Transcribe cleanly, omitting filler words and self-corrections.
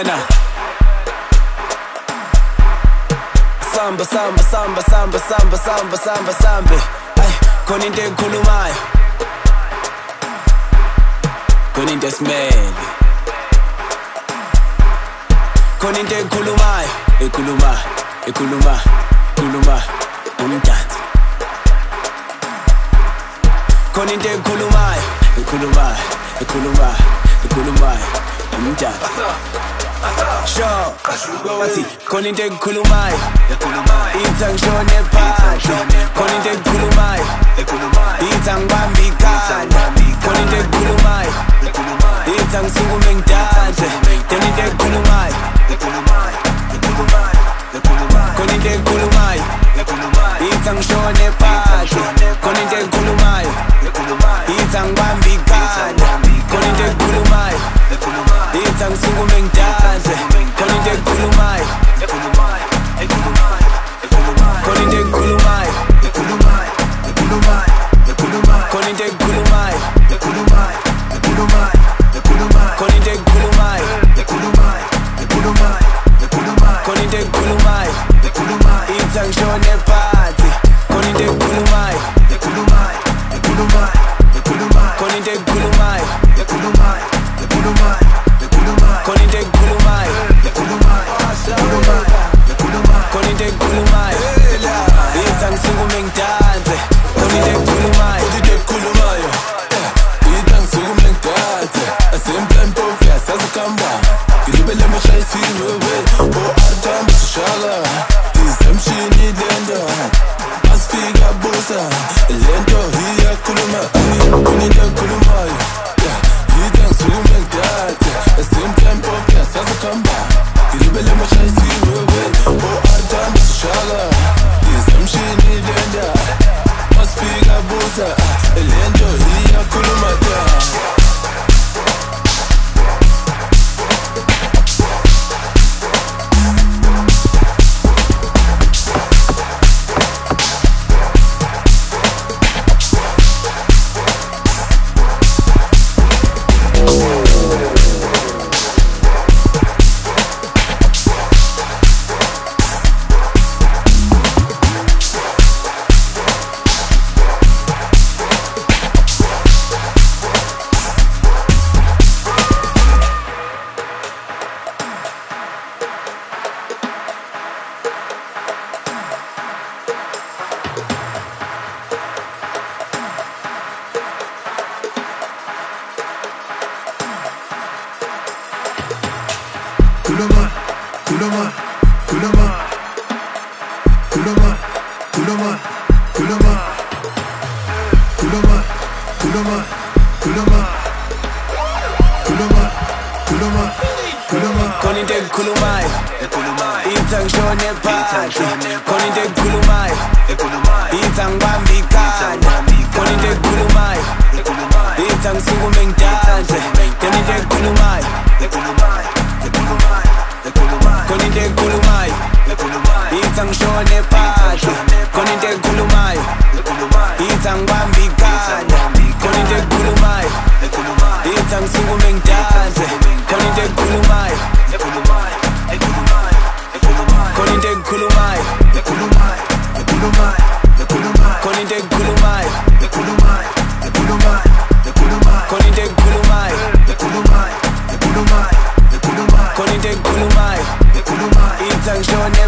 wena. Samba samba samba samba samba samba samba samba. Ay, khona into ekhulumayo, khona into esimele, khona into ekhulumayo, ekhuluma umdansi. Khona into ekhulumayo, ekhuluma umdansi. Sure, wathi khona into ekhulumayo, ithi angishone phansi. Khona into ekhulumayo, ithi angibambe ikhanda. Khona into ekhulumayo, ithi angisukume ngidanse. Khona into ekhulumayo, khona into ekhulumayo, ithi angishone phansi. Khona into ekhulumayo, ithi angibambe ikhanda. Khona into ekhulumayo, ithi angisukume ngidanse. Khona into ekhulumayo, khona into ekhulumayo, khona into ekhulumayo, khona into ekhulumayo, khona into ekhulumayo, ithi angishone phansi. Khona into ekhulumayo, khona into ekhulumayo, khona into ekhulumayo, khona into ekhulumayo, ithi angisukume ngidanse. Khona into ekhulumayo, ithi angisukume ngidanse. Simple and obvious as a kamba. Ngilibele mashayisini wewe, arthamba sishala. Izamshini lento, asifika busa. Lento iyakhuluma, khona into ekhulumayo, ithi angisukume ngidanse. Simple and obvious as a kamba. Ngilibele mashayisini wewe, arthamba sishala. Izamshini lento, asifika busa. Lento iyakhuluma. Khona into ekhulumayo, ithi angishone phansi. Khona into ekhulumayo, ithi angibambe ikhanda. Khona into ekhulumayo, ithi angisukume ngidanse. Khona into ekhulumayo, khona into ekhulumayo, ithi angishone phansi. Khona into ekhulumayo, ithi angibambe ikhanda. Khona into ekhulumayo, ithi angisukume ngidanse. Khona into ekhulumayo, khona into ekhulumayo, khona into ekhulumayo, khona into ekhulumayo, khona into ekhulumayo, ithi angishone